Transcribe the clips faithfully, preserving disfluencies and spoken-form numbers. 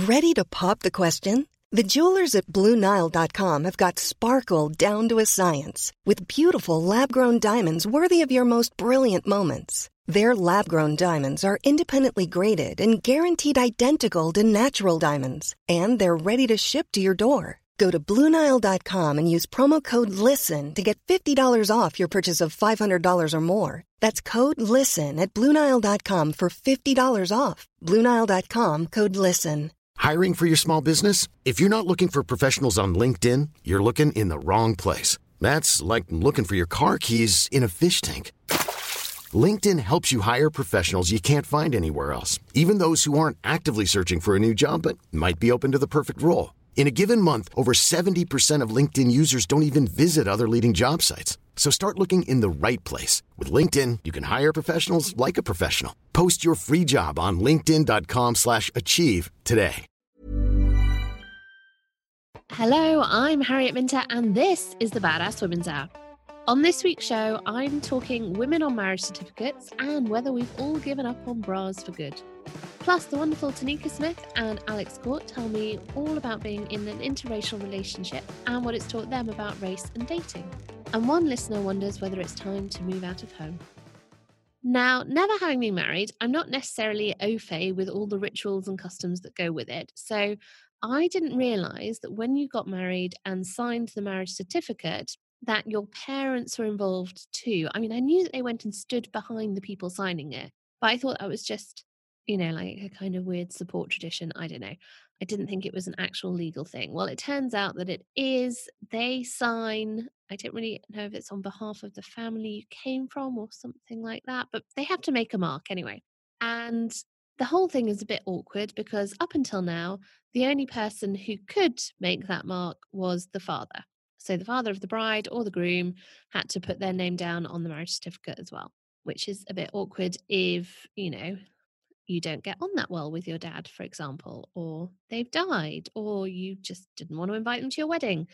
Ready to pop the question? The jewelers at Blue Nile dot com have got sparkle down to a science with beautiful lab-grown diamonds worthy of your most brilliant moments. Their lab-grown diamonds are independently graded and guaranteed identical to natural diamonds, and they're ready to ship to your door. Go to Blue Nile dot com and use promo code LISTEN to get fifty dollars off your purchase of five hundred dollars or more. That's code LISTEN at Blue Nile dot com for fifty dollars off. Blue Nile dot com, code LISTEN. Hiring for your small business? If you're not looking for professionals on LinkedIn, you're looking in the wrong place. That's like looking for your car keys in a fish tank. LinkedIn helps you hire professionals you can't find anywhere else, even those who aren't actively searching for a new job but might be open to the perfect role. In a given month, over seventy percent of LinkedIn users don't even visit other leading job sites. So start looking in the right place. With LinkedIn, you can hire professionals like a professional. Post your free job on linkedin dot com slash achieve today. Hello, I'm Harriet Minter, and this is the Badass Women's Hour. On this week's show, I'm talking women on marriage certificates and whether we've all given up on bras for good. Plus, the wonderful Tanika Smith and Alex Court tell me all about being in an interracial relationship and what it's taught them about race and dating. And one listener wonders whether it's time to move out of home. Now, never having been married, I'm not necessarily au fait with all the rituals and customs that go with it. So I didn't realise that when you got married and signed the marriage certificate, that your parents were involved too. I mean, I knew that they went and stood behind the people signing it, but I thought that was just, you know, like a kind of weird support tradition. I don't know. I didn't think it was an actual legal thing. Well, it turns out that it is. They sign. I don't really know if it's on behalf of the family you came from or something like that, but they have to make a mark anyway. And the whole thing is a bit awkward because up until now, the only person who could make that mark was the father. So the father of the bride or the groom had to put their name down on the marriage certificate as well, which is a bit awkward if, you know, you don't get on that well with your dad, for example, or they've died, or you just didn't want to invite them to your wedding,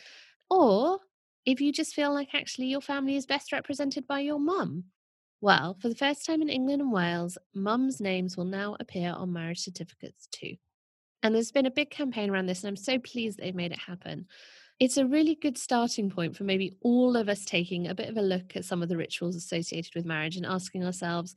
or if you just feel like actually your family is best represented by your mum. Well, for the first time in England and Wales, mums' names will now appear on marriage certificates too. And there's been a big campaign around this, and I'm so pleased they've made it happen. It's a really good starting point for maybe all of us taking a bit of a look at some of the rituals associated with marriage and asking ourselves,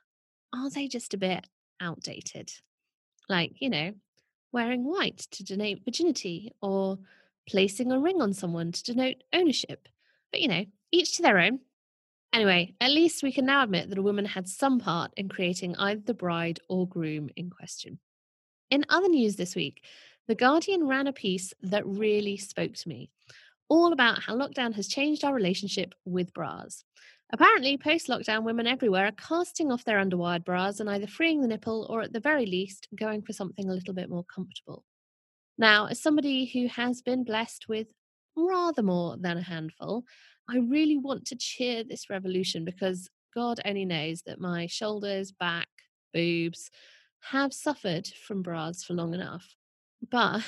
are they just a bit outdated? Like, you know, wearing white to denote virginity or placing a ring on someone to denote ownership. But, you know, each to their own. Anyway, at least we can now admit that a woman had some part in creating either the bride or groom in question. In other news this week, The Guardian ran a piece that really spoke to me, all about how lockdown has changed our relationship with bras. Apparently, post-lockdown, women everywhere are casting off their underwired bras and either freeing the nipple or at the very least going for something a little bit more comfortable. Now, as somebody who has been blessed with rather more than a handful, I really want to cheer this revolution because God only knows that my shoulders, back, boobs have suffered from bras for long enough. But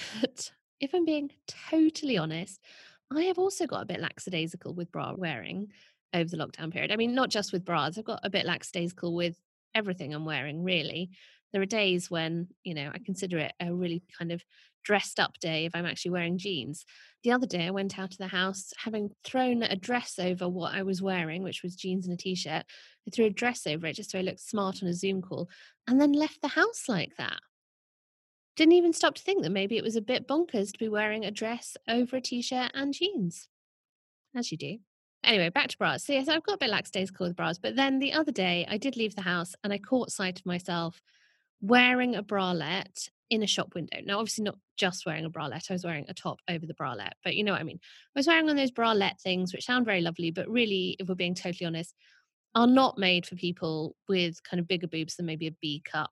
if I'm being totally honest, I have also got a bit lackadaisical with bra wearing over the lockdown period. I mean, not just with bras, I've got a bit lackadaisical with everything I'm wearing, really. There are days when, you know, I consider it a really kind of dressed up day if I'm actually wearing jeans. The other day I went out of the house having thrown a dress over what I was wearing, which was jeans and a t-shirt. I threw a dress over it just so I looked smart on a Zoom call and then left the house like that. Didn't even stop to think that maybe it was a bit bonkers to be wearing a dress over a t-shirt and jeans. As you do. Anyway, back to bras. So yes, I've got a bit lackadaisical with bras, but then the other day I did leave the house and I caught sight of myself wearing a bralette in a shop window. Now, obviously not just wearing a bralette. I was wearing a top over the bralette, but you know what I mean. I was wearing one of those bralette things, which sound very lovely, but really, if we're being totally honest, are not made for people with kind of bigger boobs than maybe a B cup.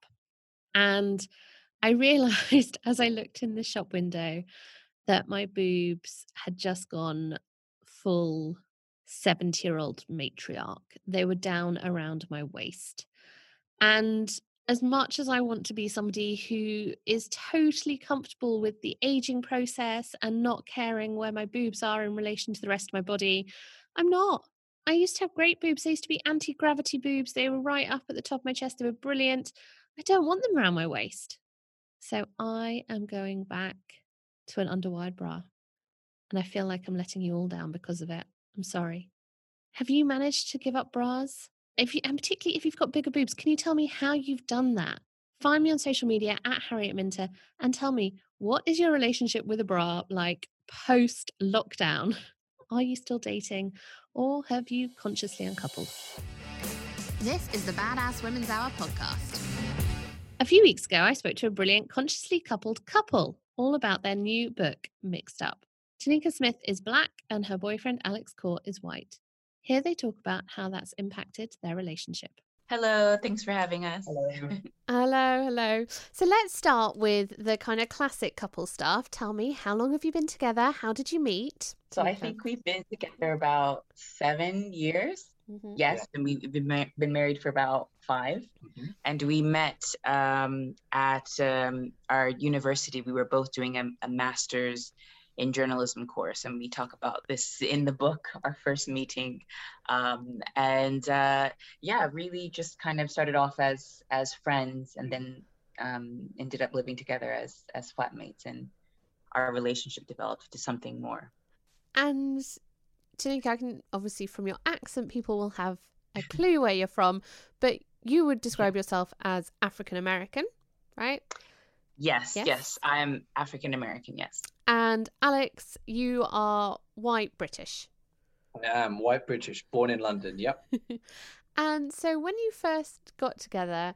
And I realized as I looked in the shop window that my boobs had just gone full seventy-year-old matriarch. They were down around my waist. And as much as I want to be somebody who is totally comfortable with the aging process and not caring where my boobs are in relation to the rest of my body, I'm not. I used to have great boobs. They used to be anti-gravity boobs. They were right up at the top of my chest. They were brilliant. I don't want them around my waist. So I am going back to an underwired bra, and I feel like I'm letting you all down because of it. I'm sorry. Have you managed to give up bras? If you, and particularly if you've got bigger boobs, can you tell me how you've done that? Find me on social media at Harriet Minter and tell me, what is your relationship with a bra like post lockdown? Are you still dating, or have you consciously uncoupled? This is the Badass Women's Hour podcast. A few weeks ago, I spoke to a brilliant consciously coupled couple all about their new book, Mixed Up. Tanika Smith is Black and her boyfriend Alex Court is white. Here they talk about how that's impacted their relationship. Hello, thanks for having us. Hello. Hello, hello. So let's start with the kind of classic couple stuff. Tell me, how long have you been together? How did you meet? So I think we've been together about seven years. Mm-hmm. Yes, Yeah. and we've been, ma- been married for about five. Mhm. And we met um, at um, our university. We were both doing a, a master's in journalism course, and we talk about this in the book, our first meeting. Um, and uh, yeah, really just kind of started off as as friends, and then um, ended up living together as as flatmates, and our relationship developed to something more. And Tanika, I can obviously from your accent, people will have a clue where you're from, but you would describe yourself as African American, right? Yes, Yes? yes, I'm African American, yes. And Alex, you are white British. I am white British, born in London. Yep. And so when you first got together,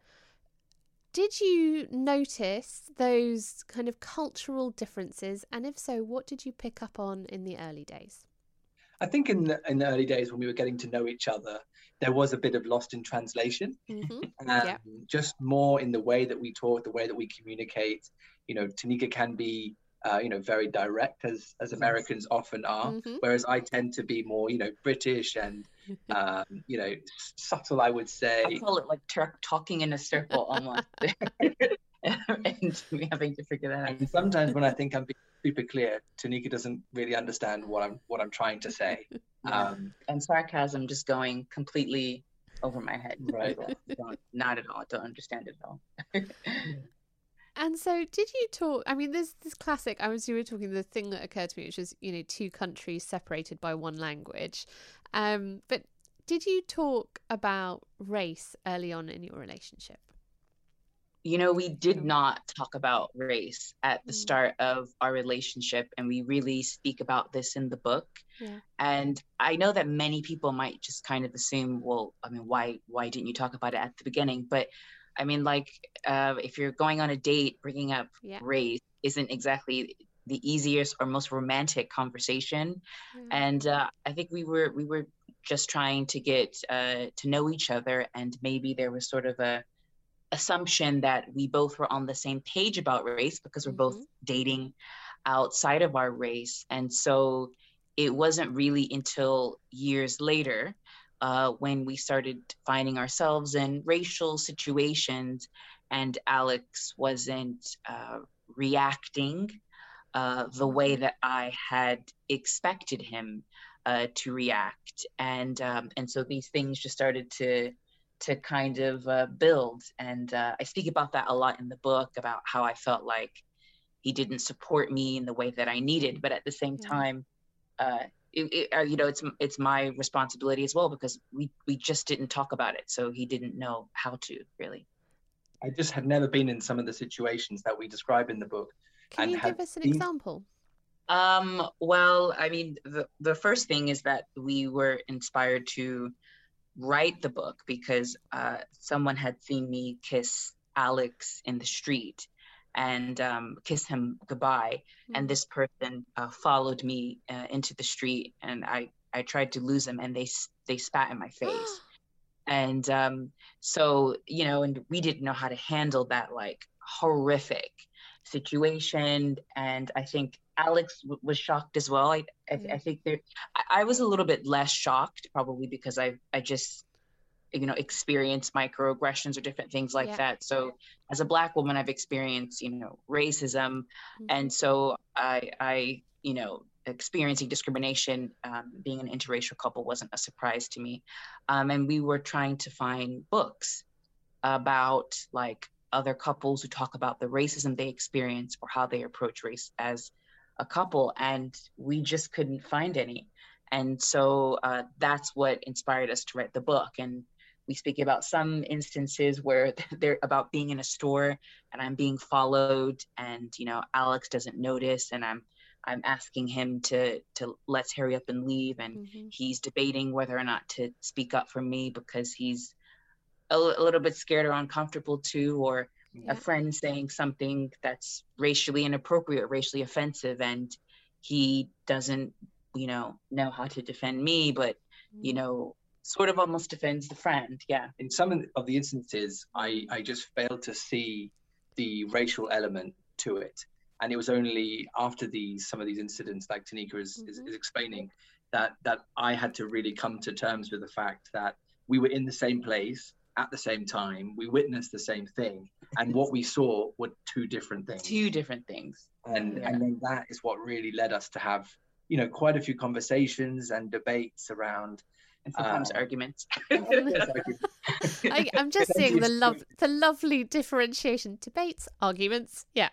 did you notice those kind of cultural differences? And if so, what did you pick up on in the early days? I think in the, in the early days when we were getting to know each other, there was a bit of lost in translation. Mm-hmm. Um, Yeah. Just more in the way that we talk, the way that we communicate. You know, Tanika can be, uh, you know, very direct, as as Americans often are, Mhm. whereas I tend to be more, you know, British and, um, you know, s- subtle, I would say. I call it like tur- talking in a circle almost. And we having to figure that out. And sometimes when I think I'm being super clear, Tanika doesn't really understand what I'm what I'm trying to say. Yeah. Um, And sarcasm just going completely over my head. Right. Don't, not at all. Don't understand it at all. And so did you talk, I mean, there's this classic, I was, you were talking, the thing that occurred to me, which was, you know, two countries separated by one language. Um, but did you talk about race early on in your relationship? You know, we did not talk about race at the Mm. start of our relationship, and we really speak about this in the book. Yeah. And I know that many people might just kind of assume, well, I mean, why why didn't you talk about it at the beginning? But I mean, like, uh, if you're going on a date, bringing up Yeah. race isn't exactly the easiest or most romantic conversation. Yeah. And uh, I think we were we were just trying to get uh, to know each other, and maybe there was sort of a assumption that we both were on the same page about race because we're both Mhm. dating outside of our race. And so it wasn't really until years later uh, when we started finding ourselves in racial situations and Alex wasn't uh, reacting uh, the way that I had expected him uh, to react. And um, and so these things just started to to kind of uh, build. And uh, I speak about that a lot in the book, about how I felt like he didn't support me in the way that I needed. But at the same Yeah. time, uh, it, it, uh, you know, it's it's my responsibility as well, because we, we just didn't talk about it. So he didn't know how to, really. I just had never been in some of the situations that we describe in the book. Can and you had give us an been- example? Um, well, I mean, the, the first thing is that we were inspired to write the book because uh, someone had seen me kiss Alex in the street and um, kiss him goodbye. And this person uh, followed me uh, into the street, and I, I tried to lose him, and they s- they spat in my face. And um, so, you know, and we didn't know how to handle that like horrific situation. And I think Alex w- was shocked as well. I I, th- Yeah. I think there, I, I was a little bit less shocked, probably because I I just, you know, experienced microaggressions or different things like Yeah. that. So as a Black woman, I've experienced, you know, racism, Mhm. and so I I you know experiencing discrimination, um, being an interracial couple wasn't a surprise to me. Um, and we were trying to find books about like other couples who talk about the racism they experience or how they approach race as a couple, and we just couldn't find any. And so uh, that's what inspired us to write the book. And we speak about some instances where they're about being in a store and I'm being followed, and you know, Alex doesn't notice, and I'm I'm asking him to to let's hurry up and leave, and mm-hmm. he's debating whether or not to speak up for me because he's a, a little bit scared or uncomfortable too, or yeah. a friend saying something that's racially inappropriate, racially offensive, and he doesn't, you know, know how to defend me, but you know, sort of almost defends the friend. Yeah. In some of the instances, I I just failed to see the racial element to it. And it was only after these some of these incidents, like Tanika is, mm-hmm. is, is explaining, that that I had to really come to terms with the fact that we were in the same place at the same time. We witnessed the same thing, and what we saw were two different things. Two different things. And yeah. and then that is what really led us to have, you know, quite a few conversations and debates around. And sometimes uh, arguments. I, I'm just seeing the love, the lovely differentiation: debates, arguments. Yeah.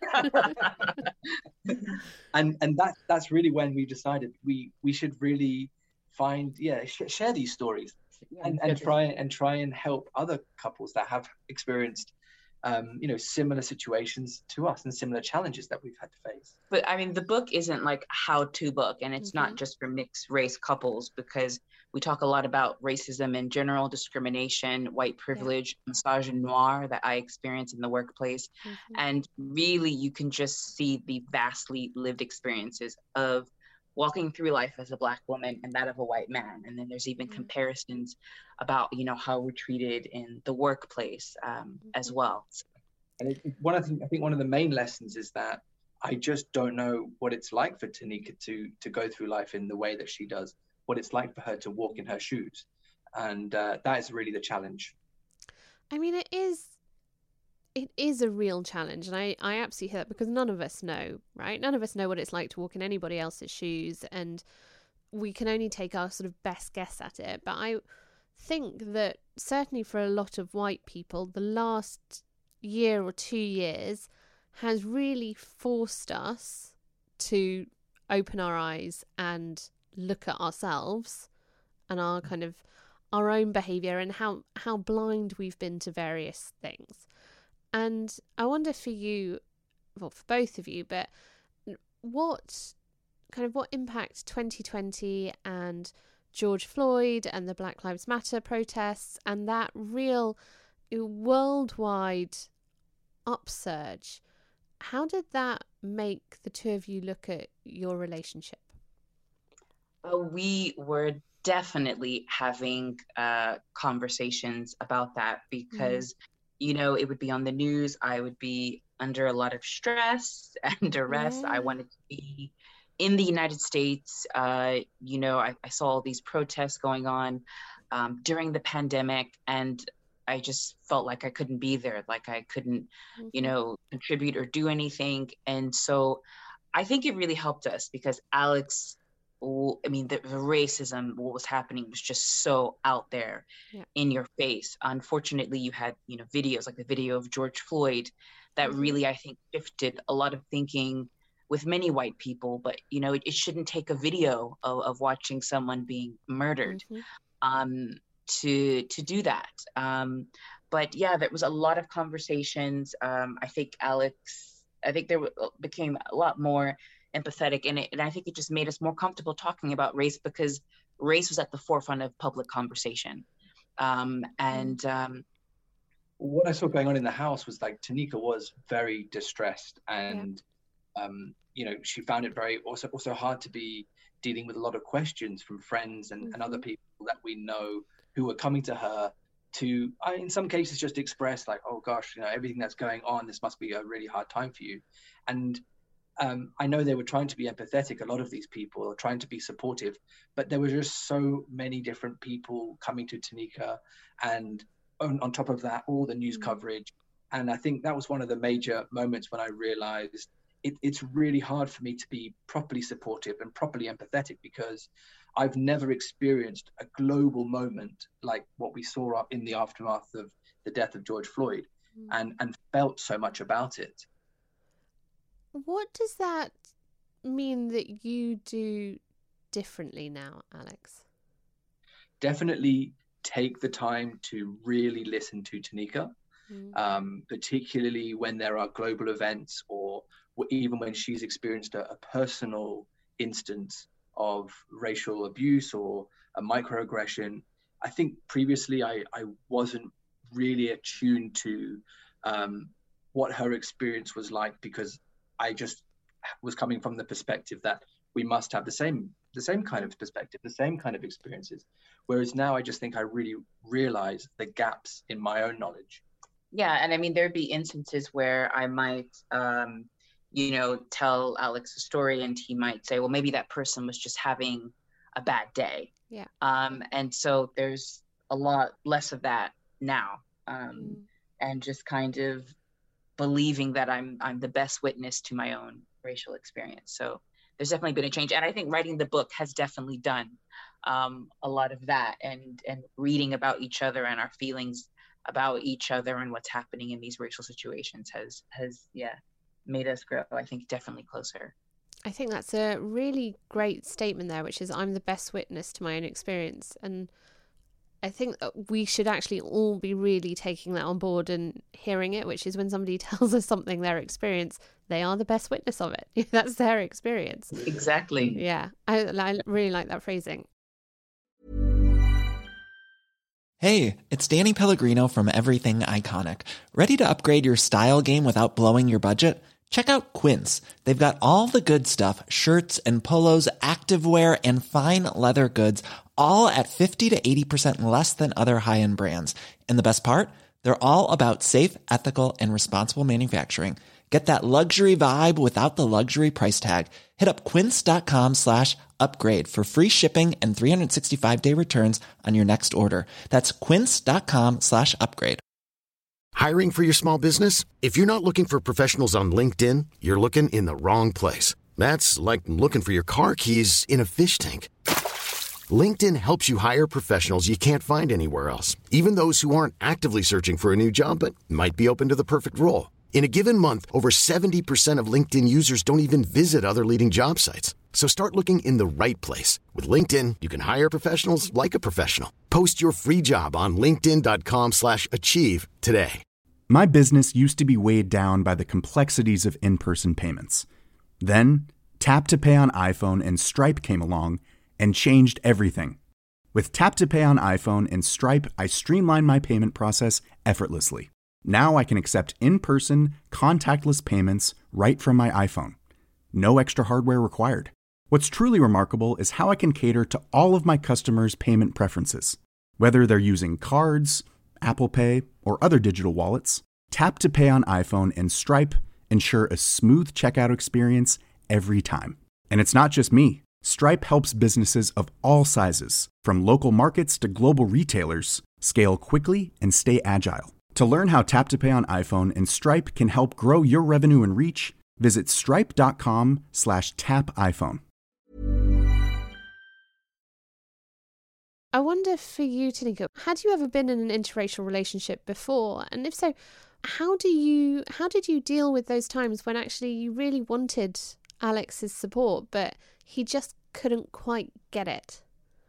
and and that that's really when we decided we we should really find yeah sh- share these stories and, and try and try and help other couples that have experienced um you know similar situations to us and similar challenges that we've had to face. But I mean, the book isn't like a how-to book, and it's mm-hmm. not just for mixed race couples, because we talk a lot about racism in general, discrimination, white privilege, yeah. misogynoir that I experience in the workplace. Mm-hmm. And really, you can just see the vastly lived experiences of walking through life as a Black woman and that of a white man. And then there's even mm-hmm. comparisons about, you know, how we're treated in the workplace um, mm-hmm. as well. And it, one of the, I think one of the main lessons is that I just don't know what it's like for Tanika to to go through life in the way that she does, what it's like for her to walk in her shoes. And uh, that is really the challenge. I mean, it is, it is a real challenge. And I, I absolutely hear that, because none of us know, right? None of us know what it's like to walk in anybody else's shoes. And we can only take our sort of best guess at it. But I think that certainly for a lot of white people, the last year or two years has really forced us to open our eyes and look at ourselves and our kind of our own behavior and how how blind we've been to various things. And I wonder for you, well, for both of you, but what kind of what impact twenty twenty and George Floyd and the Black Lives Matter protests and that real worldwide upsurge, how did that make the two of you look at your relationship? Uh, we were definitely having uh, conversations about that, because, mm. you know, it would be on the news. I would be under a lot of stress and duress. Yeah. I wanted to be in the United States. Uh, you know, I, I saw all these protests going on um, during the pandemic, and I just felt like I couldn't be there, like I couldn't, mm-hmm. you know, contribute or do anything. And so I think it really helped us, because Alex, I mean, the, the racism, what was happening was just so out there yeah. in your face. Unfortunately, you had, you know, videos like the video of George Floyd that mm-hmm. really, I think, shifted a lot of thinking with many white people. But, you know, it, it shouldn't take a video of, of watching someone being murdered. Mm-hmm. Um, to to do that. Um, but yeah, there was a lot of conversations. Um, I think Alex, I think there w- became a lot more empathetic in it. And I think it just made us more comfortable talking about race, because race was at the forefront of public conversation. Um, and um, what I saw going on in the house was like Tanika was very distressed, and yeah. um, you know, she found it very also also hard to be dealing with a lot of questions from friends and, mm-hmm. and other people that we know who were coming to her to, uh, in some cases, just express like, oh gosh, you know, everything that's going on, this must be a really hard time for you. And um, I know they were trying to be empathetic, a lot of these people are trying to be supportive, but there were just so many different people coming to Tanika, and on, on top of that, all the news mm-hmm. coverage. And I think that was one of the major moments when I realized it, it's really hard for me to be properly supportive and properly empathetic, because I've never experienced a global moment like what we saw in the aftermath of the death of George Floyd. mm. and and felt so much about it. What does that mean that you do differently now, Alex? Definitely take the time to really listen to Tanika, mm. um, particularly when there are global events or even when she's experienced a, a personal instance of racial abuse or a microaggression. I think previously I, I wasn't really attuned to um, what her experience was like, because I just was coming from the perspective that we must have the same the same kind of perspective, the same kind of experiences. Whereas now I just think I really realize the gaps in my own knowledge. Yeah, and I mean, there'd be instances where I might, um, you know, tell Alex a story and he might say, well, maybe that person was just having a bad day. Yeah. Um, and so there's a lot less of that now. Um, mm. And just kind of believing that I'm I'm the best witness to my own racial experience. So there's definitely been a change. And I think writing the book has definitely done um, a lot of that, and and reading about each other and our feelings about each other and what's happening in these racial situations has, has yeah, made us grow, I think, definitely closer. I think that's a really great statement there, which is I'm the best witness to my own experience. And I think that we should actually all be really taking that on board and hearing it, which is when somebody tells us something, their experience, they are the best witness of it. That's their experience. Exactly. Yeah, I, I really like that phrasing. Hey, it's Danny Pellegrino from Everything Iconic. Ready to upgrade your style game without blowing your budget? Check out Quince. They've got all the good stuff, shirts and polos, activewear, and fine leather goods, all at fifty to eighty percent less than other high-end brands. And the best part? They're all about safe, ethical, and responsible manufacturing. Get that luxury vibe without the luxury price tag. Hit up quince.com slash upgrade for free shipping and three sixty-five day returns on your next order. That's quince.com slash upgrade. Hiring for your small business? If you're not looking for professionals on LinkedIn, you're looking in the wrong place. That's like looking for your car keys in a fish tank. LinkedIn helps you hire professionals you can't find anywhere else, even those who aren't actively searching for a new job but might be open to the perfect role. In a given month, over seventy percent of LinkedIn users don't even visit other leading job sites. So start looking in the right place. With LinkedIn, you can hire professionals like a professional. Post your free job on linkedin.com slash achieve today. My business used to be weighed down by the complexities of in-person payments. Then, Tap to Pay on iPhone and Stripe came along and changed everything. With Tap to Pay on iPhone and Stripe, I streamlined my payment process effortlessly. Now I can accept in-person, contactless payments right from my iPhone. No extra hardware required. What's truly remarkable is how I can cater to all of my customers' payment preferences. Whether they're using cards, Apple Pay, or other digital wallets, Tap to Pay on iPhone and Stripe ensure a smooth checkout experience every time. And it's not just me. Stripe helps businesses of all sizes, from local markets to global retailers, scale quickly and stay agile. To learn how Tap to Pay on iPhone and Stripe can help grow your revenue and reach, visit stripe.com slash tap iPhone. I wonder for you, Tanika, had you ever been in an interracial relationship before? And if so, how do you how did you deal with those times when actually you really wanted Alex's support, but he just couldn't quite get it?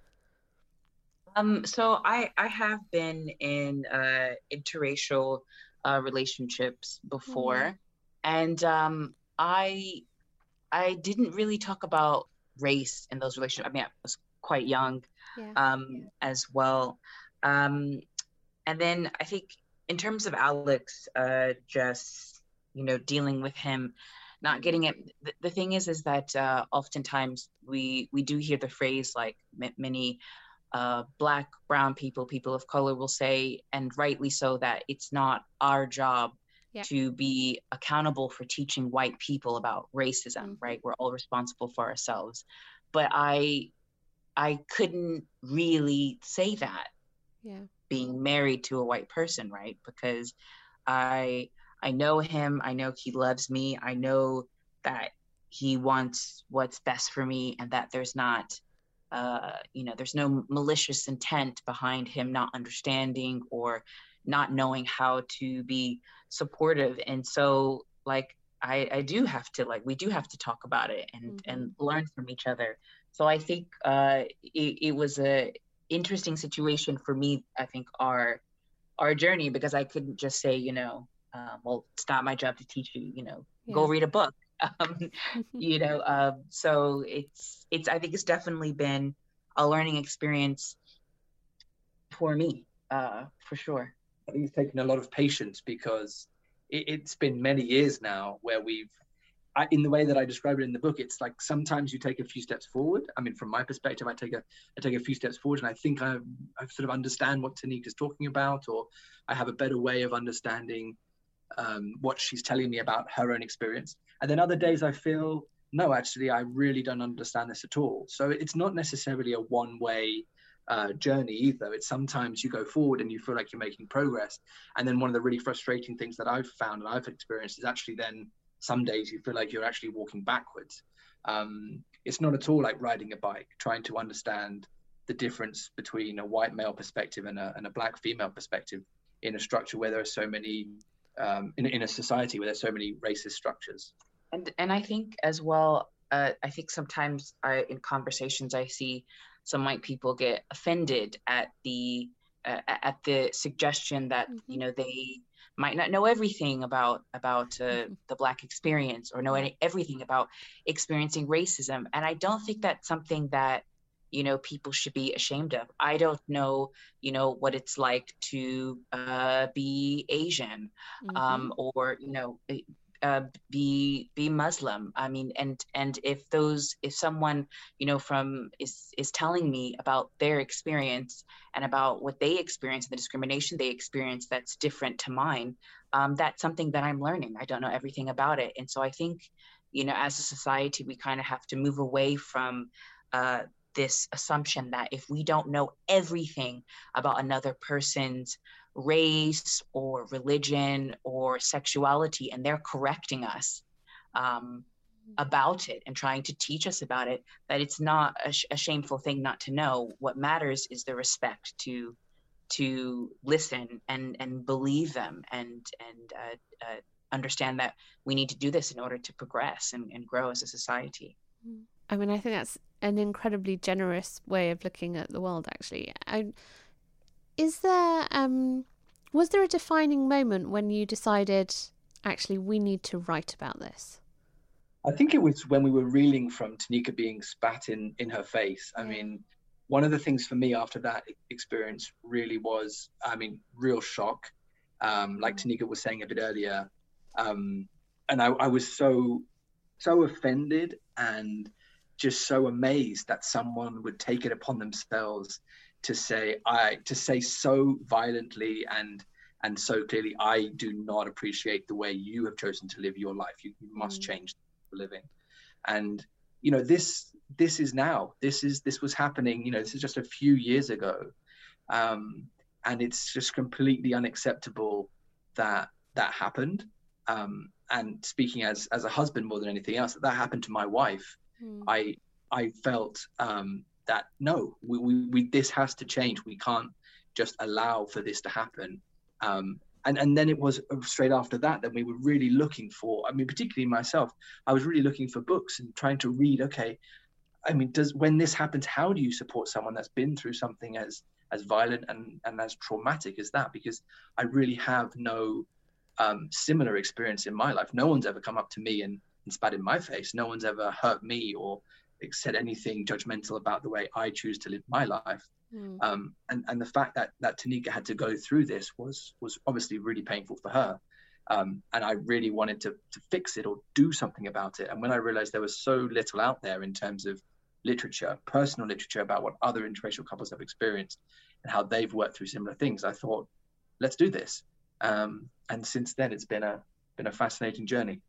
Um, so I, I have been in uh, interracial uh, relationships before, mm-hmm. and um, I I didn't really talk about race in those relationships. I mean, I was quite young yeah. um, yeah. as well. Um, and then I think in terms of Alex, uh, just, you know, dealing with him, not getting it. The, the thing is, is that uh, oftentimes we, we do hear the phrase, like m- many uh, Black, brown people, people of color will say, and rightly so, that it's not our job yeah. to be accountable for teaching white people about racism, mm-hmm. right? We're all responsible for ourselves. But I, I couldn't really say that yeah. being married to a white person, right? Because I, I know him, I know he loves me, I know that he wants what's best for me, and that there's not uh, you know, there's no malicious intent behind him not understanding or not knowing how to be supportive. And so like, I, I do have to like, we do have to talk about it and, mm-hmm. and learn from each other. So I think uh, it, it was a interesting situation for me, I think our, our journey, because I couldn't just say, you know, um, well, it's not my job to teach you, you know, yeah. go read a book. Um, you know, uh, so it's, it's, I think it's definitely been a learning experience for me, uh, for sure. I think it's taken a lot of patience because it, it's been many years now where we've, I, in the way that I describe it in the book, it's like sometimes you take a few steps forward. I mean, from my perspective, I take a I take a few steps forward, and I think I, I sort of understand what Tanika is talking about, or I have a better way of understanding um, what she's telling me about her own experience. And then other days I feel, no, actually, I really don't understand this at all. So it's not necessarily a one-way uh, journey either. It's sometimes you go forward and you feel like you're making progress. And then one of the really frustrating things that I've found and I've experienced is actually then some days you feel like you're actually walking backwards. Um, it's not at all like riding a bike, trying to understand the difference between a white male perspective and a, and a black female perspective in a structure where there are so many, um, in, in a society where there's so many racist structures. And and I think as well, uh, I think sometimes I, in conversations I see some white people get offended at the uh, at the suggestion that mm-hmm. you know they might not know everything about about uh, mm-hmm. the Black experience or know any, everything about experiencing racism. And I don't think that's something that you know people should be ashamed of. I don't know you know what it's like to uh, be Asian mm-hmm. um, or you know. Uh, be be Muslim. I mean, and and if those if someone you know from is is telling me about their experience and about what they experience and the discrimination they experience that's different to mine, um, that's something that I'm learning. I don't know everything about it, and so I think you know as a society we kind of have to move away from uh, this assumption that if we don't know everything about another person's race or religion or sexuality and they're correcting us um, about it and trying to teach us about it, that it's not a, sh- a shameful thing not to know. What matters is the respect to to listen and and believe them and and uh, uh, understand that we need to do this in order to progress and, and grow as a society. I mean, I think that's an incredibly generous way of looking at the world, actually. I, Is there, um, was there a defining moment when you decided, actually, we need to write about this? I think it was when we were reeling from Tanika being spat in, in her face. I mean, one of the things for me after that experience really was, I mean, real shock. Um, like Tanika was saying a bit earlier. Um, and I, I was so, so offended and just so amazed that someone would take it upon themselves to say I to say so violently and and so clearly, I do not appreciate the way you have chosen to live your life. You, you must mm. change for living. And you know, this this is now. This is this was happening, you know, this is just a few years ago. Um, and it's just completely unacceptable that that happened. Um, and speaking as as a husband more than anything else, that, that happened to my wife. Mm. I I felt um that no, we, we, we, this has to change. We can't just allow for this to happen. Um, and, and then it was straight after that, that we were really looking for, I mean, particularly myself, I was really looking for books and trying to read, okay, I mean, does, when this happens, how do you support someone that's been through something as, as violent and, and as traumatic as that? Because I really have no um, similar experience in my life. No one's ever come up to me and, and spat in my face. No one's ever hurt me or said anything judgmental about the way I choose to live my life. Mm. Um, and, and the fact that, that Tanika had to go through this was was obviously really painful for her. Um, and I really wanted to, to fix it or do something about it. And when I realized there was so little out there in terms of literature, personal literature about what other interracial couples have experienced and how they've worked through similar things, I thought, let's do this. Um, and since then, it's been a been a fascinating journey.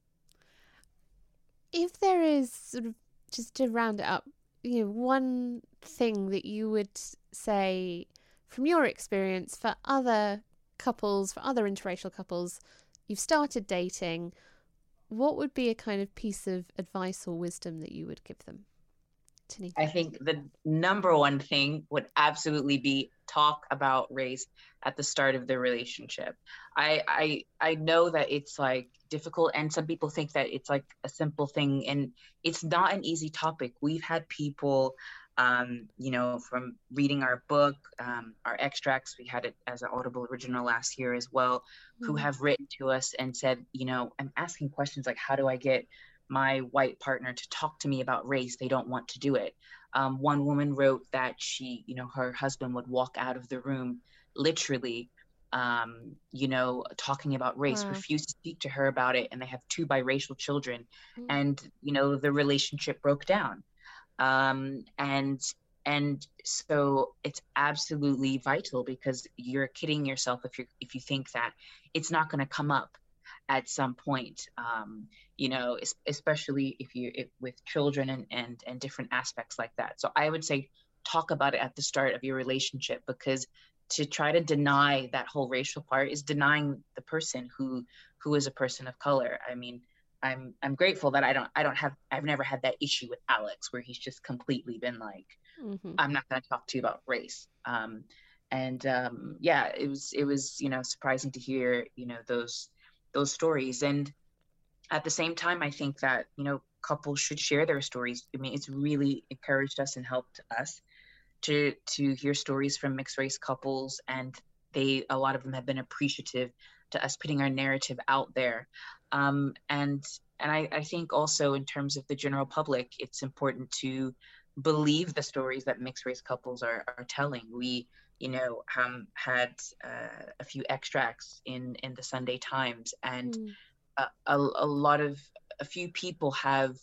If there is sort of, just to round it up, you know, one thing that you would say from your experience for other couples, for other interracial couples, you've started dating, what would be a kind of piece of advice or wisdom that you would give them? Tanika? I think the number one thing would absolutely be talk about race at the start of the relationship. I I I know that it's like difficult, and some people think that it's like a simple thing, and it's not an easy topic. We've had people, um, you know, from reading our book, um, our extracts, we had it as an Audible original last year as well, who Mm. have written to us and said, you know, I'm asking questions like, how do I get my white partner to talk to me about race? They don't want to do it. Um, one woman wrote that she, you know, her husband would walk out of the room literally, um, you know, talking about race, Wow. refuse to speak to her about it. And they have two biracial children. Mm. And, you know, the relationship broke down. Um, and and so it's absolutely vital, because you're kidding yourself if you if you think that it's not going to come up at some point, um, you know, es- especially if you if, with children and, and and different aspects like that. So I would say talk about it at the start of your relationship, because to try to deny that whole racial part is denying the person who who is a person of color. I mean, I'm I'm grateful that I don't I don't have I've never had that issue with Alex where he's just completely been like, Mhm. I'm not going to talk to you about race. Um, and um, yeah, it was it was you know surprising to hear you know those those stories. And at the same time, I think that you know couples should share their stories. I mean, it's really encouraged us and helped us to to hear stories from mixed race couples, and they a lot of them have been appreciative to us putting our narrative out there. Um, and and I, I think also in terms of the general public, it's important to believe the stories that mixed race couples are, are telling. We you know um, had uh, a few extracts in in the Sunday Times, and Mm. a, a, a lot of a few people have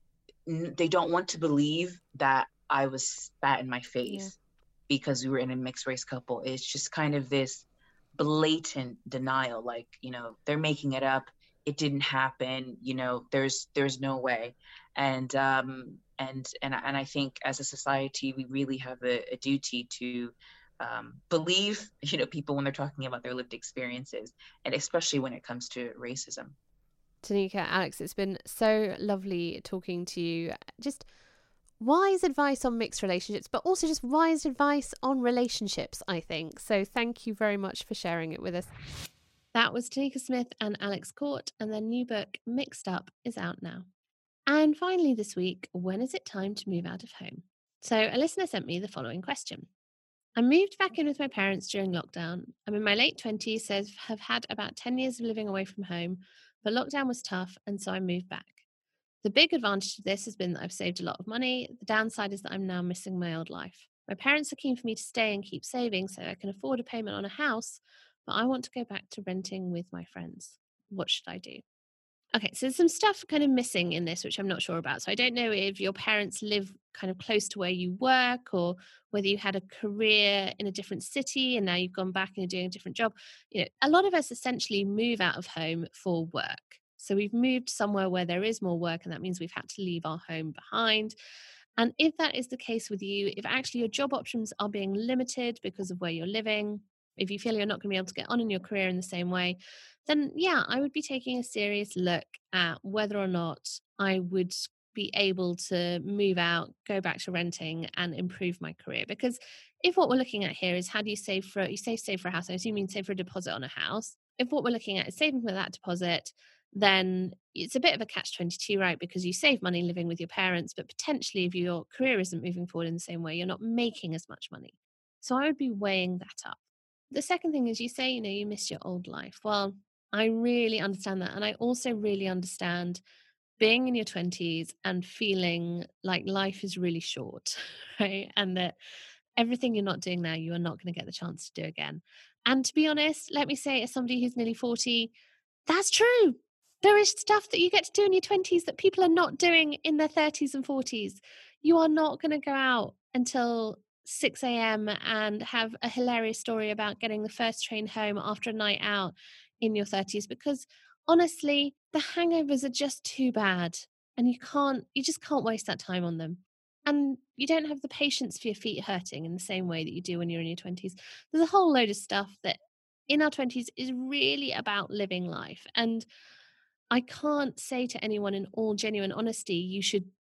they don't want to believe that I was spat in my face Yeah. because we were in a mixed race couple. It's just kind of this blatant denial, like, you know, they're making it up. It didn't happen. You know, there's there's no way. And um and and and I think as a society we really have a, a duty to um, believe, you know, people when they're talking about their lived experiences, and especially when it comes to racism. Tanika, Alex, it's been so lovely talking to you. Just wise advice on mixed relationships, but also just wise advice on relationships, I think. So thank you very much for sharing it with us. That was Tanika Smith and Alex Court, and their new book, Mixed Up, is out now. And finally this week, when is it time to move out of home? So a listener sent me the following question. I moved back in with my parents during lockdown. I'm in my late twenties, so have had about ten years of living away from home, but lockdown was tough, and so I moved back. The big advantage of this has been that I've saved a lot of money. The downside is that I'm now missing my old life. My parents are keen for me to stay and keep saving so I can afford a payment on a house, but I want to go back to renting with my friends. What should I do? Okay, so there's some stuff kind of missing in this, which I'm not sure about. So I don't know if your parents live kind of close to where you work, or whether you had a career in a different city and now you've gone back and you're doing a different job. You know, a lot of us essentially move out of home for work. So we've moved somewhere where there is more work, and that means we've had to leave our home behind. And if that is the case with you, if actually your job options are being limited because of where you're living, if you feel you're not going to be able to get on in your career in the same way, then yeah, I would be taking a serious look at whether or not I would be able to move out, go back to renting, and improve my career. Because if what we're looking at here is how do you save for, you say save for a house, I assume you mean save for a deposit on a house. If what we're looking at is saving for that deposit, then it's a bit of a catch twenty-two, right? Because you save money living with your parents, but potentially if your career isn't moving forward in the same way, you're not making as much money. So I would be weighing that up. The second thing is you say, you know, you miss your old life. Well, I really understand that. And I also really understand being in your twenties and feeling like life is really short, right? And that everything you're not doing now, you are not going to get the chance to do again. And to be honest, let me say, as somebody who's nearly forty, that's true. There is stuff that you get to do in your twenties that people are not doing in their thirties and forties. You are not going to go out until six a.m. and have a hilarious story about getting the first train home after a night out in your thirties, because honestly, the hangovers are just too bad, and you can't, you just can't waste that time on them. And you don't have the patience for your feet hurting in the same way that you do when you're in your twenties. There's a whole load of stuff that in our twenties is really about living life. And I can't say to anyone in all genuine honesty, you should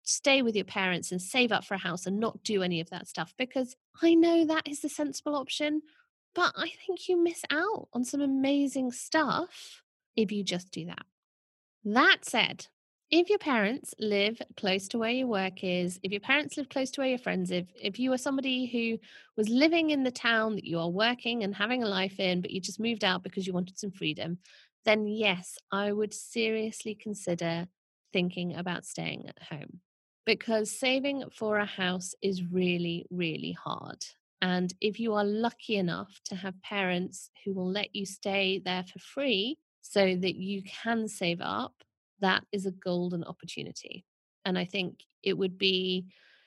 stay with your parents and save up for a house and not do any of that stuff, because I know that is the sensible option, but I think you miss out on some amazing stuff if you just do that. That said, if your parents live close to where your work is, if your parents live close to where your friends live, if you are somebody who was living in the town that you are working and having a life in, but you just moved out because you wanted some freedom, then yes, I would seriously consider thinking about staying at home, because saving for a house is really, really hard. And if you are lucky enough to have parents who will let you stay there for free so that you can save up, that is a golden opportunity. And I think it would be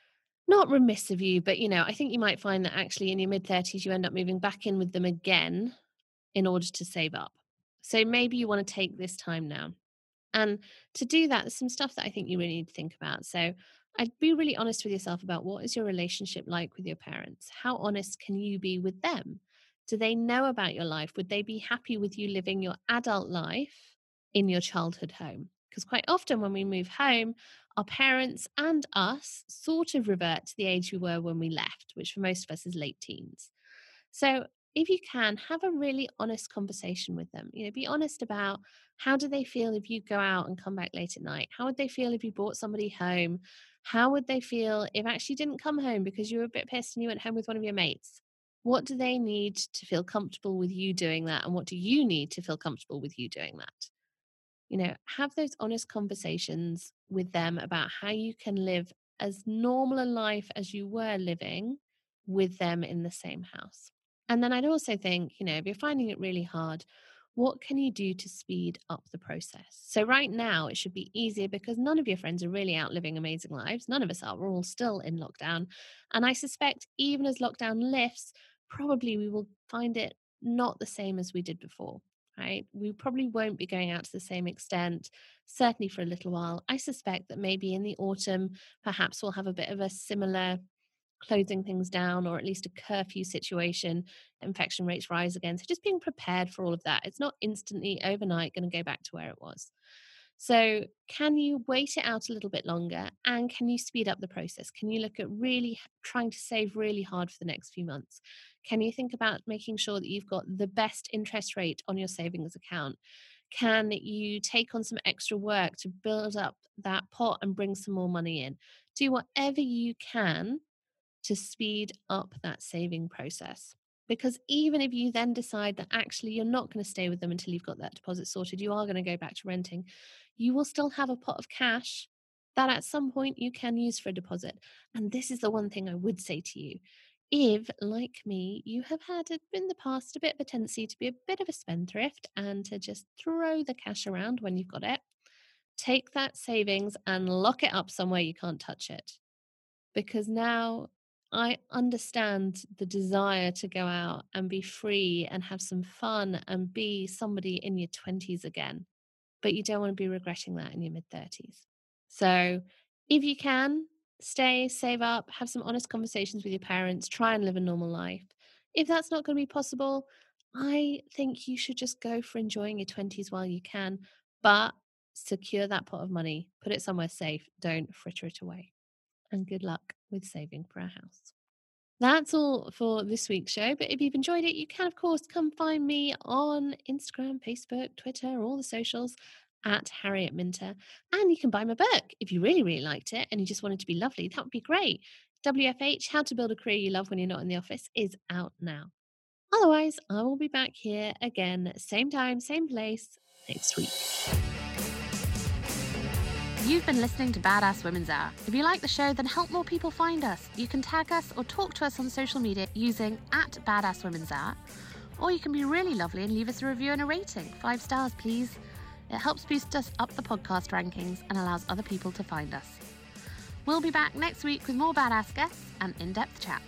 not remiss of you, but, you know, I think you might find that actually in your mid thirties, you end up moving back in with them again in order to save up. So maybe you want to take this time now. And to do that, there's some stuff that I think you really need to think about. So I'd be really honest with yourself about what is your relationship like with your parents? How honest can you be with them? Do they know about your life? Would they be happy with you living your adult life in your childhood home? Because quite often when we move home, our parents and us sort of revert to the age we were when we left, which for most of us is late teens. So if you can, have a really honest conversation with them. You know, be honest about how do they feel if you go out and come back late at night? How would they feel if you brought somebody home? How would they feel if actually didn't come home because you were a bit pissed and you went home with one of your mates? What do they need to feel comfortable with you doing that? And what do you need to feel comfortable with you doing that? You know, have those honest conversations with them about how you can live as normal a life as you were living with them in the same house. And then I'd also think, you know, if you're finding it really hard, what can you do to speed up the process? So right now it should be easier because none of your friends are really out living amazing lives. None of us are. We're all still in lockdown. And I suspect even as lockdown lifts, probably we will find it not the same as we did before. Right? We probably won't be going out to the same extent, certainly for a little while. I suspect that maybe in the autumn, perhaps we'll have a bit of a similar closing things down, or at least a curfew situation. Infection rates rise again. So just being prepared for all of that. It's not instantly overnight going to go back to where it was. So can you wait it out a little bit longer, and can you speed up the process? Can you look at really trying to save really hard for the next few months? Can you think about making sure that you've got the best interest rate on your savings account? Can you take on some extra work to build up that pot and bring some more money in? Do whatever you can to speed up that saving process. Because even if you then decide that actually you're not going to stay with them until you've got that deposit sorted, you are going to go back to renting, you will still have a pot of cash that at some point you can use for a deposit. And this is the one thing I would say to you. If, like me, you have had in the past a bit of a tendency to be a bit of a spendthrift and to just throw the cash around when you've got it, take that savings and lock it up somewhere you can't touch it. Because now I understand the desire to go out and be free and have some fun and be somebody in your twenties again. But you don't want to be regretting that in your mid thirties. So if you can, stay, save up, have some honest conversations with your parents, try and live a normal life. If that's not going to be possible, I think you should just go for enjoying your twenties while you can, but secure that pot of money, put it somewhere safe, don't fritter it away. And good luck with saving for a house. That's all for this week's show. But if you've enjoyed it, you can, of course, come find me on Instagram, Facebook, Twitter, all the socials at Harriet Minter. And you can buy my book if you really, really liked it and you just wanted to be lovely. That would be great. W F H, How to Build a Career You Love When You're Not in the Office, is out now. Otherwise, I will be back here again, same time, same place, next week. You've been listening to Badass Women's Hour. If you like the show, then help more people find us. You can tag us or talk to us on social media using at Badass Women's Hour. Or you can be really lovely and leave us a review and a rating. Five stars, please. It helps boost us up the podcast rankings and allows other people to find us. We'll be back next week with more badass guests and in-depth chat.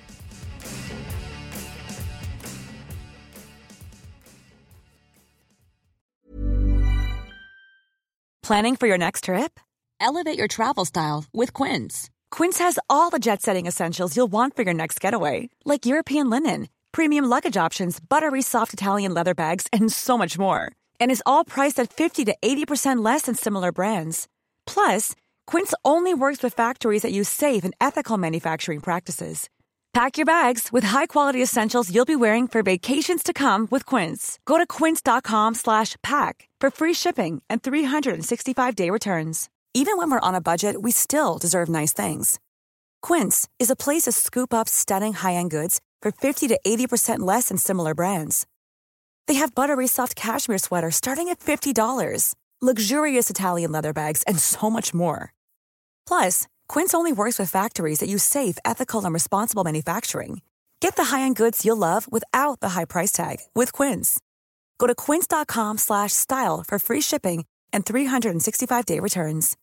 Planning for your next trip? Elevate your travel style with Quince. Quince has all the jet-setting essentials you'll want for your next getaway, like European linen, premium luggage options, buttery soft Italian leather bags, and so much more. And is all priced at fifty to eighty percent less than similar brands. Plus, Quince only works with factories that use safe and ethical manufacturing practices. Pack your bags with high-quality essentials you'll be wearing for vacations to come with Quince. Go to quince.com slash pack for free shipping and three sixty-five day returns. Even when we're on a budget, we still deserve nice things. Quince is a place to scoop up stunning high-end goods for fifty to eighty percent less than similar brands. They have buttery soft cashmere sweaters starting at fifty dollars, luxurious Italian leather bags, and so much more. Plus, Quince only works with factories that use safe, ethical, and responsible manufacturing. Get the high-end goods you'll love without the high price tag with Quince. Go to quince.com slash style for free shipping and three sixty-five day returns.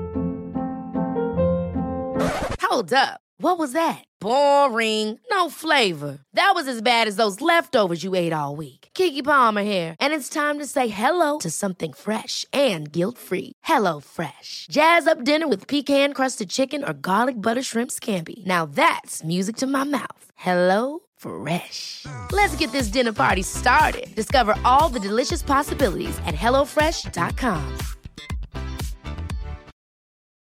Hold up. What was that? Boring. No flavor. That was as bad as those leftovers you ate all week. Keke Palmer here, and it's time to say hello to something fresh and guilt-free. Hello Fresh. Jazz up dinner with pecan-crusted chicken or garlic butter shrimp scampi. Now that's music to my mouth. Hello Fresh. Let's get this dinner party started. Discover all the delicious possibilities at hello fresh dot com.